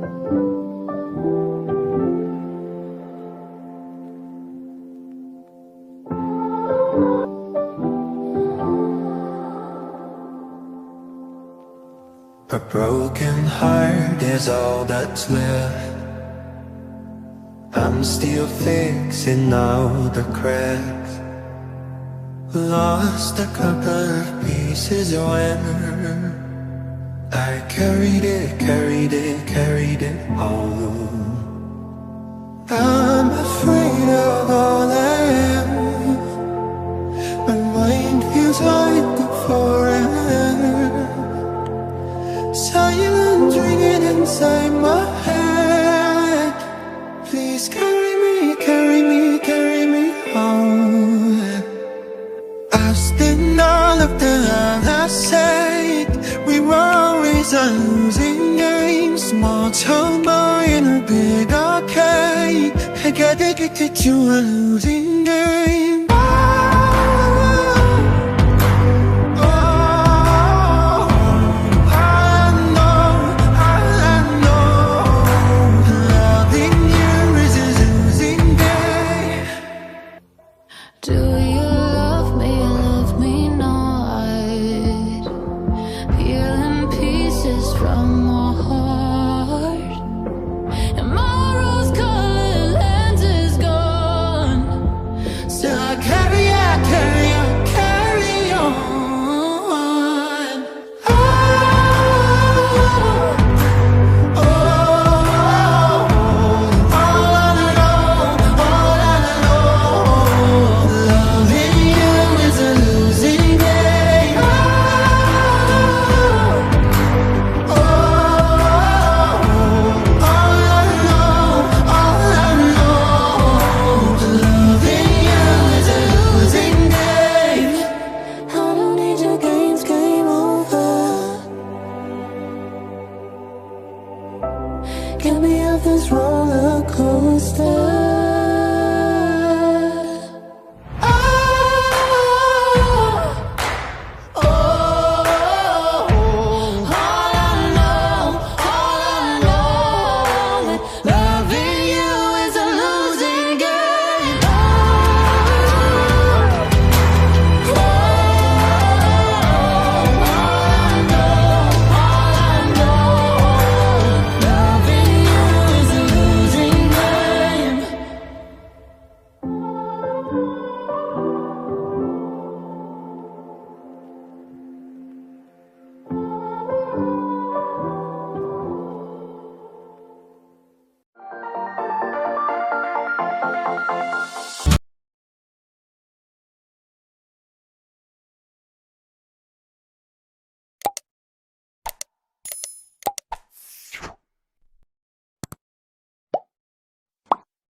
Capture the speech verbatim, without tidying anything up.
A broken heart is all that's left. I'm still fixing all the cracks. Lost a couple of pieces when I carried it, carried it, carried it home. I'm afraid of all I am. My mind feels like a forest, silent ringing inside my head. Please carry me, carry me, carry me home. Lost in all of the love I said. We were always a losing game. Small town boy in a big arcade. I got addicted to a losing game. Get me off this roller coaster.